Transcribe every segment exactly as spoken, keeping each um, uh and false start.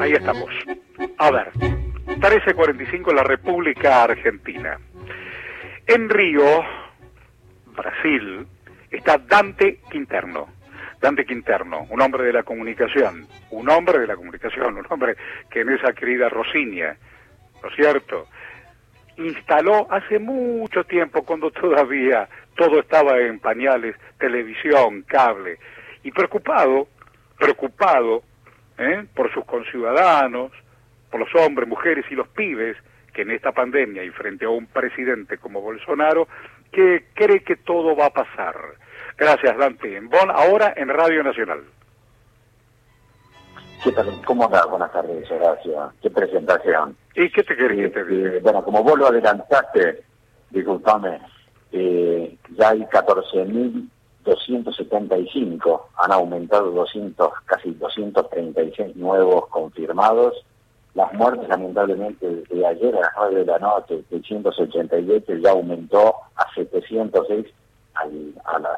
Ahí estamos. A ver, trece cuarenta y cinco, la República Argentina. En Río, Brasil, está Dante Quinterno. Dante Quinterno, un hombre de la comunicación, un hombre de la comunicación, un hombre que en esa querida Rosinia, ¿no es cierto?, instaló hace mucho tiempo, cuando todavía todo estaba en pañales, televisión, cable, y preocupado, preocupado, ¿eh?, por sus conciudadanos, por los hombres, mujeres y los pibes, que en esta pandemia y frente a un presidente como Bolsonaro, que cree que todo va a pasar. Gracias, Dante. En Bonn, ahora en Radio Nacional. ¿Qué tal? ¿Cómo andás? Buenas tardes, Horacio. Qué presentación. ¿Y qué te querés que te diga? Eh, bueno, como vos lo adelantaste, disculpame, eh, ya hay catorce mil doscientos setenta y cinco, han aumentado doscientos, casi doscientos treinta y seis nuevos confirmados. Las muertes, lamentablemente, desde ayer a las nueve de la noche, seiscientos ochenta y ocho, ya aumentó a setecientos seis al, a las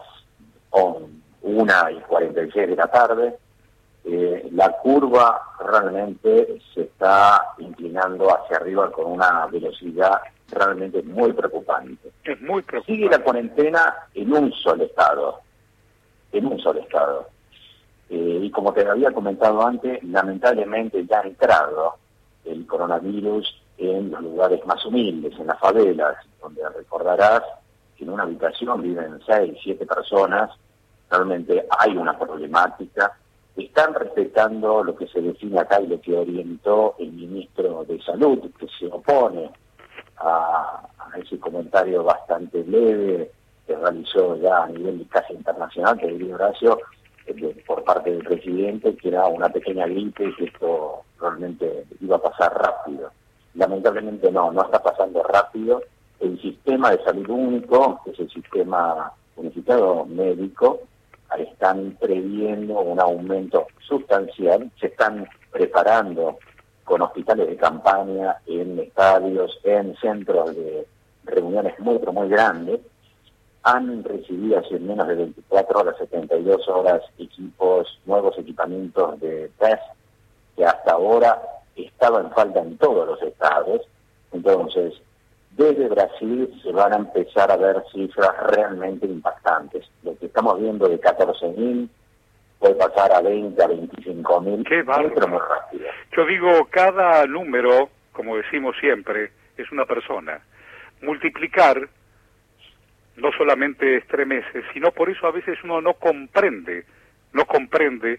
una y cuarenta y seis de la tarde. Eh, la curva realmente se está inclinando hacia arriba con una velocidad realmente muy preocupante. Es muy preocupante. Sigue la cuarentena en un solo estado, en un solo estado. Eh, y como te había comentado antes, lamentablemente ya ha entrado el coronavirus en los lugares más humildes, en las favelas, donde recordarás que en una habitación viven seis, siete personas. Realmente hay una problemática. Están respetando lo que se define acá y lo que orientó el ministro de Salud, que se opone a, a ese comentario bastante leve que realizó ya a nivel casi internacional, que diría Horacio, eh, por parte del presidente, que era una pequeña gripe y que esto realmente iba a pasar rápido. Lamentablemente no, no está pasando rápido. El sistema de salud único, que es el sistema unificado médico, están previendo un aumento sustancial, se están preparando con hospitales de campaña, en estadios, en centros de reuniones muy, pero muy grandes. Han recibido hace menos de veinticuatro horas, setenta y dos horas, equipos, nuevos equipamientos de test, que hasta ahora estaban en falta en todos los estados. Entonces, desde Brasil se van a empezar a ver cifras realmente impactantes. Lo que estamos viendo de catorce mil puede pasar a veinte, a veinticinco mil. Qué bárbaro. Pero muy rápido. Yo digo, cada número, como decimos siempre, es una persona. Multiplicar no solamente estremece, sino por eso a veces uno no comprende, no comprende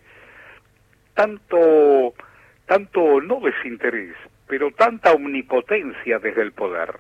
tanto, tanto no desinterés, pero tanta omnipotencia desde el poder.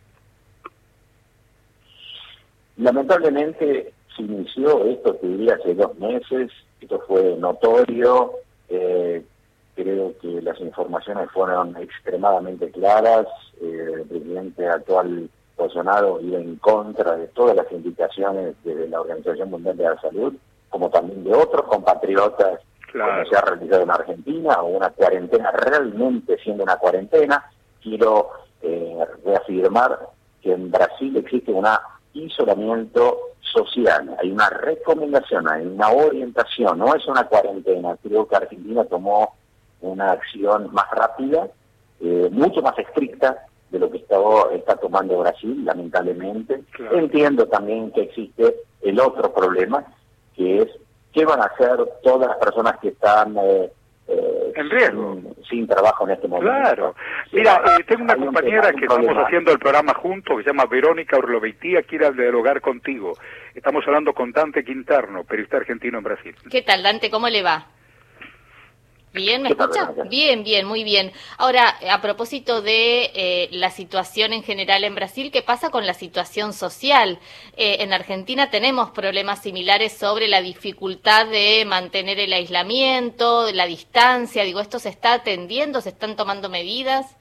Lamentablemente se inició esto, te diría, hace dos meses, esto fue notorio, eh, creo que las informaciones fueron extremadamente claras, eh, el presidente actual Bolsonaro iba en contra de todas las indicaciones de la Organización Mundial de la Salud, como también de otros compatriotas, claro, como se ha realizado en Argentina, o una cuarentena realmente siendo una cuarentena. Quiero eh, reafirmar que en Brasil existe una isolamiento social, hay una recomendación, hay una orientación, no es una cuarentena. Creo que Argentina tomó una acción más rápida, eh, mucho más estricta de lo que está, está tomando Brasil, lamentablemente. Claro. Entiendo también que existe el otro problema, que es qué van a hacer todas las personas que están eh, eh, en riesgo, sin, sin trabajo en este momento. Claro. Mira, eh, tengo una compañera que estamos haciendo el programa juntos, que se llama Verónica Urlobeitía, quiere dialogar contigo. Estamos hablando con Dante Quinterno, periodista argentino en Brasil. ¿Qué tal, Dante? ¿Cómo le va? ¿Bien? ¿Me escucha? Bien, bien, muy bien. Ahora, a propósito de eh, la situación en general en Brasil, ¿qué pasa con la situación social? Eh, en Argentina tenemos problemas similares sobre la dificultad de mantener el aislamiento, la distancia. Digo, ¿esto se está atendiendo? ¿Se están tomando medidas?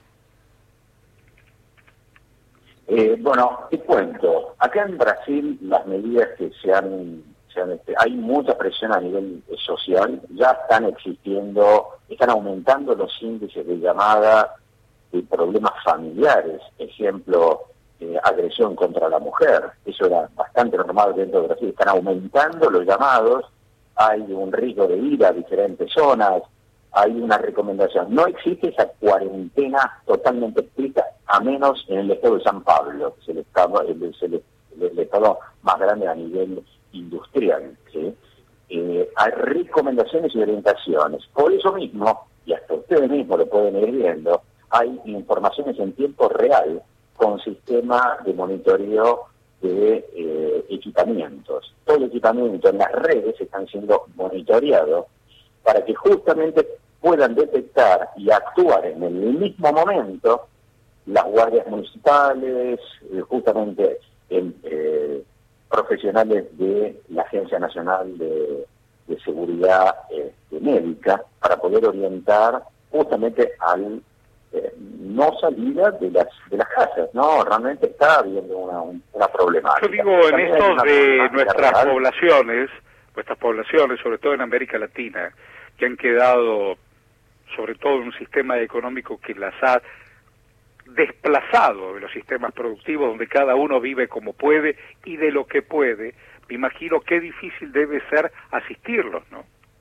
Eh, bueno, te cuento. Acá en Brasil las medidas que se han... hay mucha presión a nivel social, ya están existiendo, están aumentando los índices de llamada de problemas familiares, ejemplo, eh, agresión contra la mujer, eso era bastante normal dentro de Brasil, están aumentando los llamados, hay un riesgo de ir a diferentes zonas, hay una recomendación. No existe esa cuarentena totalmente estricta, a menos en el estado de San Pablo, que es el estado, el, es el, el estado más grande a nivel industrial, ¿sí? Eh, hay recomendaciones y orientaciones. Por eso mismo, y hasta ustedes mismos lo pueden ir viendo, hay informaciones en tiempo real con sistema de monitoreo de eh, equipamientos. Todo el equipamiento en las redes están siendo monitoreados para que justamente puedan detectar y actuar en el mismo momento las guardias municipales, eh, justamente en, eh, profesionales de la Agencia Nacional de, de Seguridad este, Médica, para poder orientar justamente al eh, no salida de las de las casas, ¿no? Realmente está habiendo una, una problemática. Yo digo, en estos de nuestras real. poblaciones, nuestras poblaciones, sobre todo en América Latina, que han quedado, sobre todo en un sistema económico que las ha desplazado de los sistemas productivos, donde cada uno vive como puede y de lo que puede, me imagino qué difícil debe ser asistirlos, ¿no?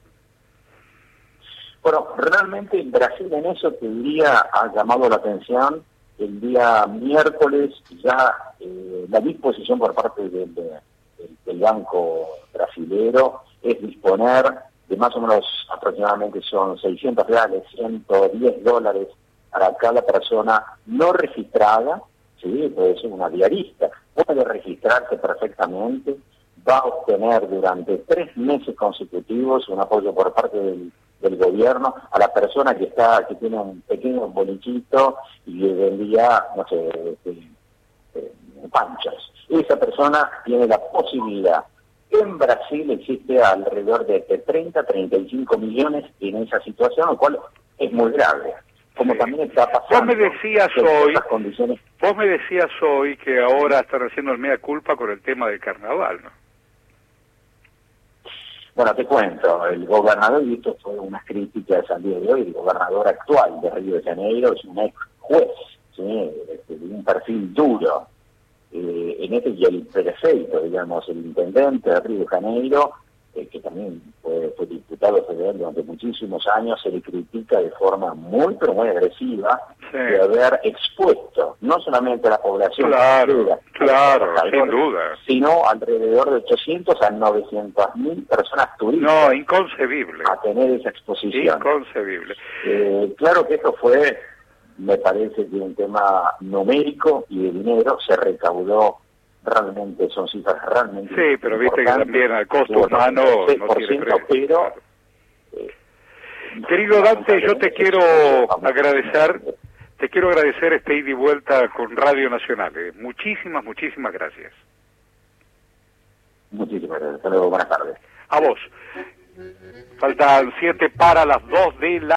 Bueno, realmente en Brasil en eso te diría, ha llamado la atención, el día miércoles ya eh, la disposición por parte del, del, del Banco Brasilero es disponer de más o menos aproximadamente son seiscientos reales, ciento diez dólares para cada persona no registrada, ¿sí? Puede ser una diarista, puede registrarse perfectamente, va a obtener durante tres meses consecutivos un apoyo por parte del, del gobierno a la persona que está que tiene un pequeño bolichito y vendía, no sé, eh, eh, panchos. Esa persona tiene la posibilidad. En Brasil existe alrededor de treinta, treinta y cinco millones en esa situación, lo cual es muy grave. Como sí. También está pasando. Vos me decías hoy, condiciones... vos me decías hoy que ahora están haciendo el mea culpa con el tema del carnaval, ¿no? Bueno, te cuento, el gobernador, y esto fue unas críticas al día de hoy, el gobernador actual de Río de Janeiro es un ex juez, ¿sí? De un perfil duro. Eh, en este y el prefecto, digamos, el intendente de Río de Janeiro, eh, que también fue, fue diputado federal durante muchísimos años, se le critica de forma muy, pero muy agresiva, sí, de haber expuesto no solamente a la población, claro, claro, sin duda, sino alrededor de ochocientos a novecientos mil personas turistas. No, inconcebible. A tener esa exposición. Inconcebible. Eh, claro que esto fue, me parece que un tema numérico y de dinero se recaudó. Realmente son cifras realmente sí, pero viste que también al costo humano no tiene precio. Pero, eh, querido Dante, yo te quiero agradecer, te quiero agradecer este ida y vuelta con Radio Nacional. Eh. Muchísimas, muchísimas gracias. Muchísimas gracias. Hasta luego, buenas tardes. A vos. Faltan siete para las dos de la